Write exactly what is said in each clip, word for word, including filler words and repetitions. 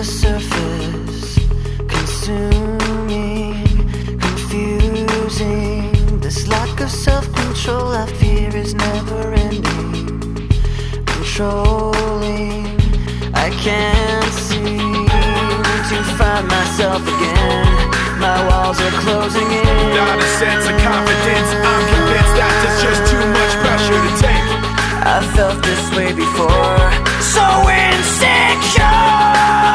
the surface, consuming, confusing. This lack of self-control I fear is never ending, controlling. I can't seem to find myself again. My walls are closing in. Not a sense of confidence. I'm convinced that there's just too much pressure to take. I felt this way before, so insecure.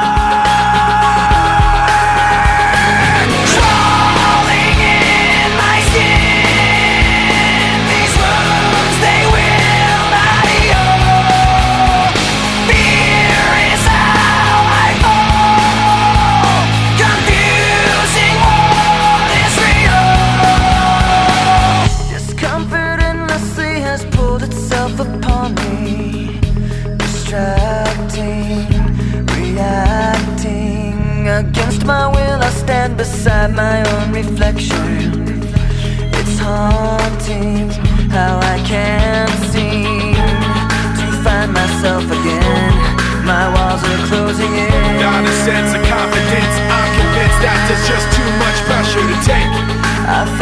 Crawling in my skin. These wounds, they will not heal. Fear is how I fall. Confusing what is real. Discomfort endlessly has pulled itself upon me, distracting, reacting. Against my will I stand beside my own reflection. It's haunting how I can't seem to find myself again. My walls are closing in. Not a sense of confidence. I'm convinced that there's just too much pressure to take. I